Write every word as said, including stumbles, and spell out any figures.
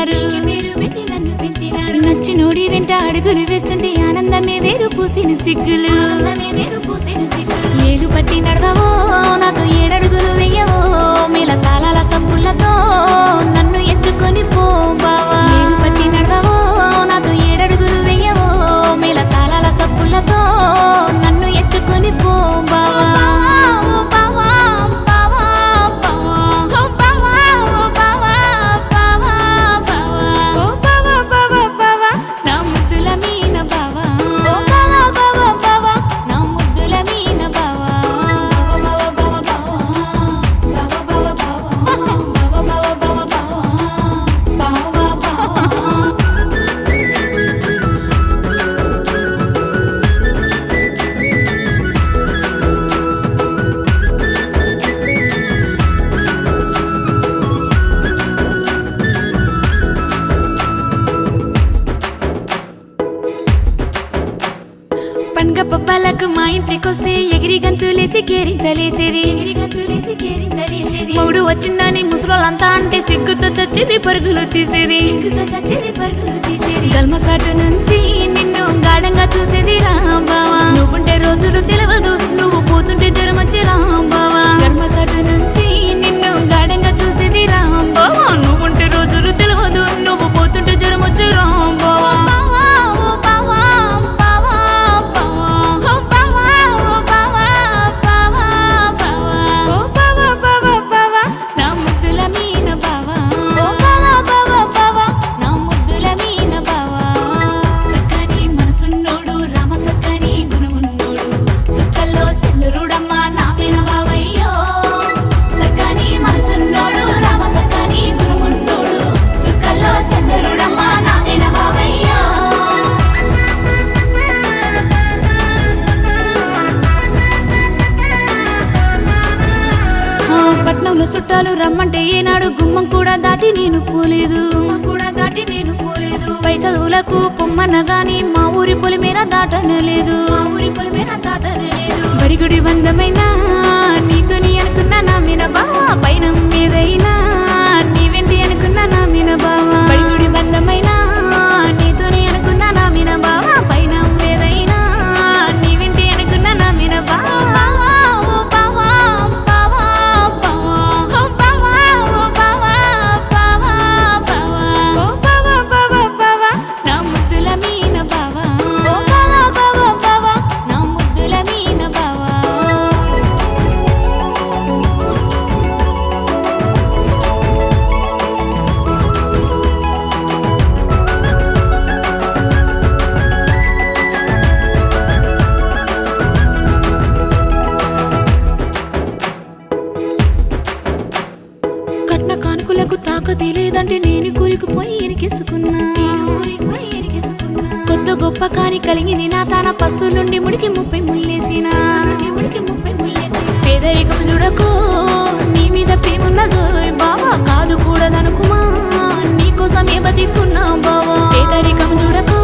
పెంచినారు నచ్చి నోడి వెంట అడుగులు వేస్తుంటే ఆనందమే వేరు పూసిన సిగ్గులు ఏలు పట్టి నడవవో నాతో ఏడడుగులు వెయ్యవో మేల తాళాల సంపులతో నన్ను ఎత్తుకొని పో బావా ఏలు పట్టి నడవవో నాతో ఏడడుగులు వెయ్యవో మేల తాళాల సంపులతో నన్ను ఎత్తుకొని పో బావా పండుగ పబ్బాలకు మా ఇంటికొస్తే ఎగిరి గంతులేసి కేరింతలేసేది మూడు వచ్చిందని ముసలోళ్ళంతా అంటే సిగ్గుతో చచ్చేది పరుగులు తీసేది గల్మసాటు నుంచి నిన్ను గాఢంగా చూసేది రాంబావా నువ్వుంటే రోజులు తెలియదు నువ్వు పోతుంటే జ్వరం వచ్చే రాంబావా గల్మసాటు నుంచి నిన్ను గాఢంగా చూసేది రాంబావా నువ్వుంటే రోజులు తెలియదు నువ్వు పోతుంటే జ్వరం వచ్చే రాంబావా పట్నంలో చుట్టాలు రమ్మంటే ఏనాడు గుమ్మం కూడా దాటి నేను పోలేదు కూడా దాటి నేను పోలేదు పై చదువులకు పొమ్మన్న గాని మా ఊరి పొలి మీద దాటనలేదు మా ఊరి పొలి మీద దాటనలేదు బడిగుడి బంధమైనా నీతోని అనుకున్నా నా మీన బావా పైన మీదైనా నీ వెంటి అనుకున్నా నా మీన బావా బడిగుడి బంధమైనా నీతోని అనుకున్నా నా మీన బావా పైన మీదైనా నీ వెంటి అనుకున్నా నా మీన బావా కానుకలకు తాకతి లేదంటే నేను కూలికిపోయి ఎనికేసుకున్నా కొత్త గొప్ప కాని కలిగింది నా తాన పస్తులుండి ముడికి ముప్పై ముళ్ళేసిన పేదరికం చూడకు నీ మీద ప్రేమున్నదో బావా కాదు కూడదనుకుమా నీకోసమే బతికున్నా బావా పేదరికం చూడకు